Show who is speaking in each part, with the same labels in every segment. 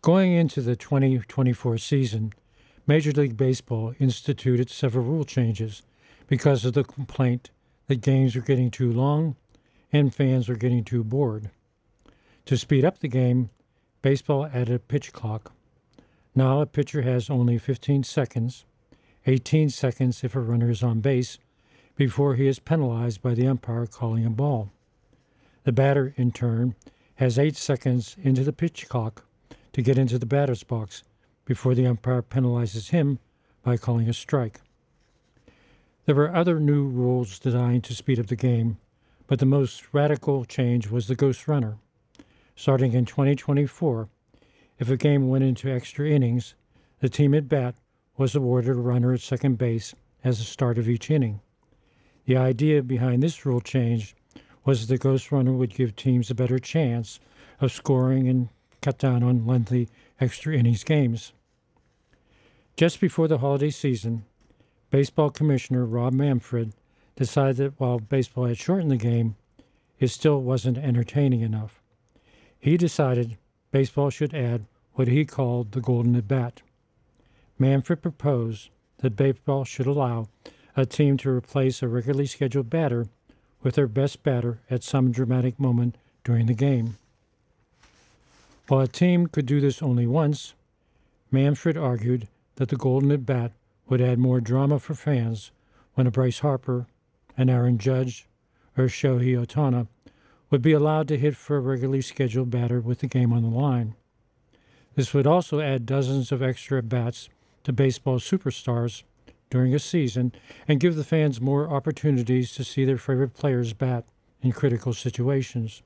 Speaker 1: Going into the 2024 season, Major League Baseball instituted several rule changes because of the complaint that games were getting too long and fans were getting too bored. To speed up the game, baseball added a pitch clock. Now a pitcher has only 15 seconds, 18 seconds if a runner is on base, before he is penalized by the umpire calling a ball. The batter, in turn, has 8 seconds into the pitch clock to get into the batter's box before the umpire penalizes him by calling a strike. There were other new rules designed to speed up the game, but the most radical change was the ghost runner. Starting in 2024, if a game went into extra innings, the team at bat was awarded a runner at second base as the start of each inning. The idea behind this rule change was the ghost runner would give teams a better chance of scoring and cut down on lengthy extra innings games. Just before the holiday season, Baseball Commissioner Rob Manfred decided that while baseball had shortened the game, it still wasn't entertaining enough. He decided baseball should add what he called the golden at-bat. Manfred proposed that baseball should allow a team to replace a regularly scheduled batter with their best batter at some dramatic moment during the game. While a team could do this only once, Manfred argued that the golden at-bat would add more drama for fans when a Bryce Harper, an Aaron Judge, or Shohei Ohtani would be allowed to hit for a regularly scheduled batter with the game on the line. This would also add dozens of extra at-bats to baseball superstars during a season and give the fans more opportunities to see their favorite players bat in critical situations.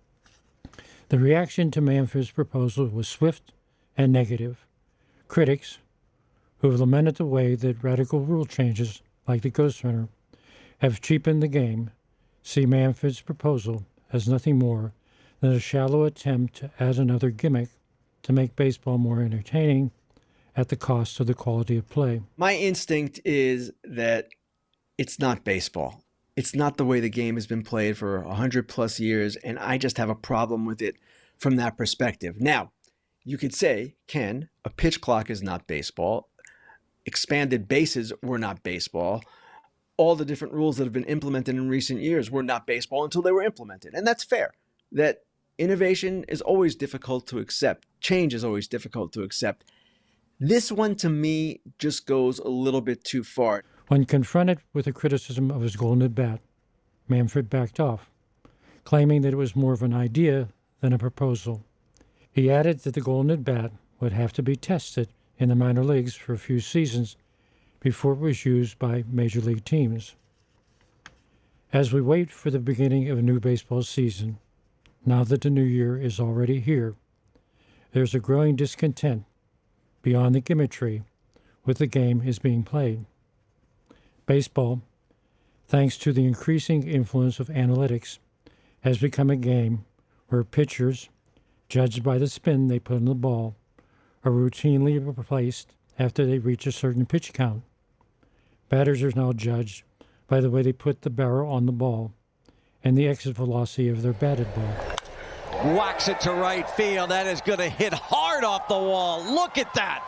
Speaker 1: The reaction to Manfred's proposal was swift and negative. Critics, who have lamented the way that radical rule changes, like the ghost runner, have cheapened the game, see Manfred's proposal as nothing more than a shallow attempt to add another gimmick to make baseball more entertaining at the cost of the quality of play.
Speaker 2: My instinct is that it's not baseball. It's not the way the game has been played for 100 plus years, and I just have a problem with it from that perspective. Now, you could say, Ken, a pitch clock is not baseball. Expanded bases were not baseball. All the different rules that have been implemented in recent years were not baseball until they were implemented. And that's fair. That innovation is always difficult to accept. Change is always difficult to accept. This one, to me, just goes a little bit too far.
Speaker 1: When confronted with a criticism of his golden at-bat, Manfred backed off, claiming that it was more of an idea than a proposal. He added that the golden at-bat would have to be tested in the minor leagues for a few seasons before it was used by major league teams. As we wait for the beginning of a new baseball season, now that the new year is already here, there's a growing discontent beyond the gimmickry with the game is being played. Baseball, thanks to the increasing influence of analytics, has become a game where pitchers, judged by the spin they put on the ball, are routinely replaced after they reach a certain pitch count. Batters are now judged by the way they put the barrel on the ball and the exit velocity of their batted ball.
Speaker 3: Whacks it to right field. That is going to hit hard off the wall. Look at that.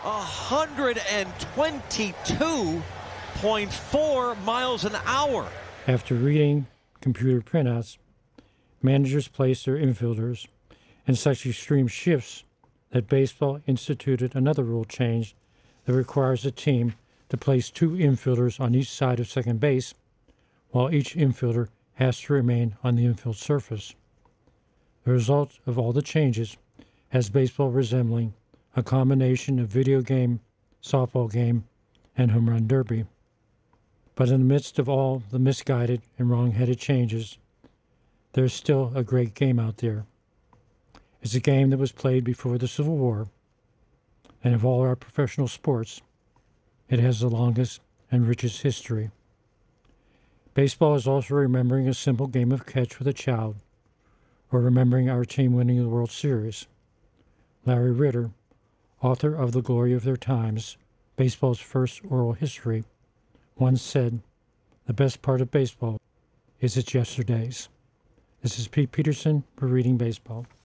Speaker 3: 122.4 miles an hour.
Speaker 1: After reading computer printouts, managers place their infielders in such extreme shifts that baseball instituted another rule change that requires a team to place 2 infielders on each side of second base, while each infielder has to remain on the infield surface. The result of all the changes has baseball resembling a combination of video game, softball game, and home run derby. But in the midst of all the misguided and wrong-headed changes, there's still a great game out there. It's a game that was played before the Civil War, and of all our professional sports, it has the longest and richest history. Baseball is also remembering a simple game of catch with a child, or remembering our team winning the World Series. Larry Ritter, author of The Glory of Their Times, baseball's first oral history, once said, "The best part of baseball is its yesterdays." This is Pete Peterson for Reading Baseball.